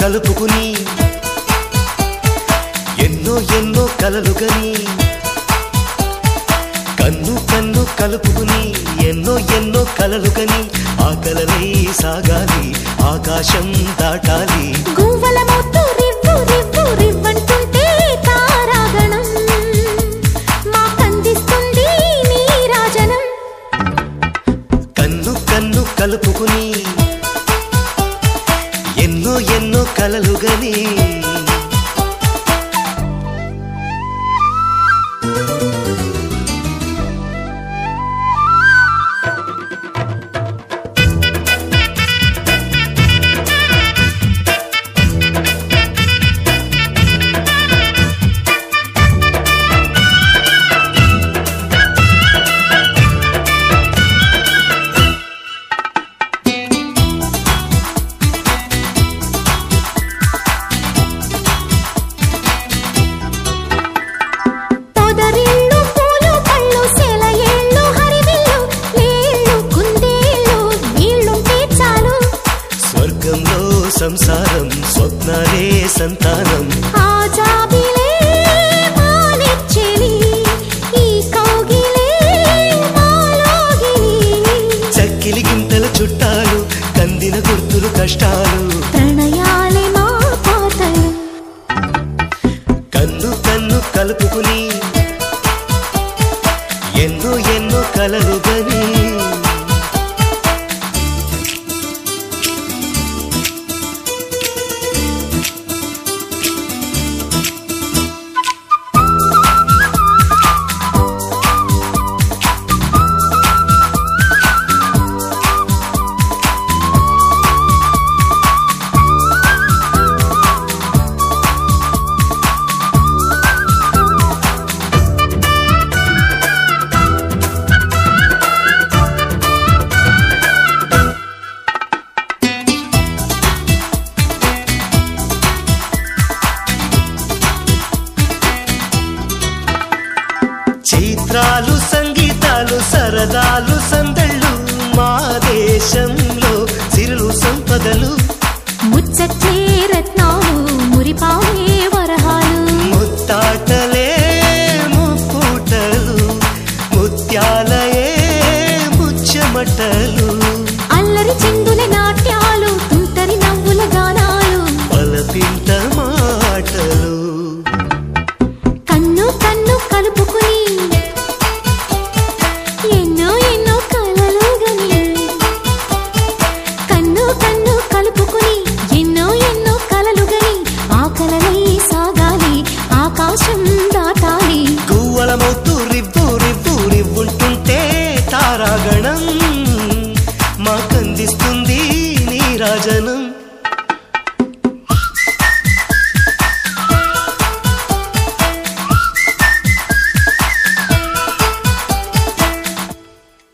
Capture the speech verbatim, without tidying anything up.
కలుపుకుని ఎన్నో ఎన్నో కలలుగని కన్ను కన్ను కలుపుకుని ఎన్నో ఎన్నో కలలుగని ఆ కలలై సాగాలి ఆకాశం దాటాలి గువ్వల మోతు రివ్వు రివ్వు రివ్వంటుంటే తారాగణం మా కందిస్తుంది నీరాజనం కన్ను కన్ను కలుపుకుని ఎన్నో ఎన్నో కలలుగని సంసారం స్వప్నాలే సంతానం ఆజాబిలే మానిచ్చెలి ఈ కౌగిలే మాలోగిలి చక్కిలి గింతల చుట్టాలు కందిన గుర్తులు కష్టాలు ప్రణయాలే మా పాటలు కన్ను కన్ను కలుపుకుని ఎన్నో ఎన్నో కలలుగని చిత్రాలు సంగీతాలు సరదాలు సందళ్ళు మా దేశంలో సిరులు సంపదలు ముచ్చట్లే రత్నాలు మురిపాలే వరహాలు ముత్తాటలే ముప్పుటలు ముత్యాలయే ముచ్చమటలు అల్లరి చిందుల నాట్యాలు తుంటరి నవ్వుల గానాలు పలపింట మాటలు కన్ను కన్ను కలుపుకుని ఎన్నో ఎన్నో కలలుగని కన్ను కన్ను కలుపుకుని ఎన్నో ఎన్నో కలలుగని ఆ కలలై సాగాలి ఆకాశం దాటాలి గువ్వల మౌతు రివ్వు రివ్వు రివ్వుంటుంటే తారాగణ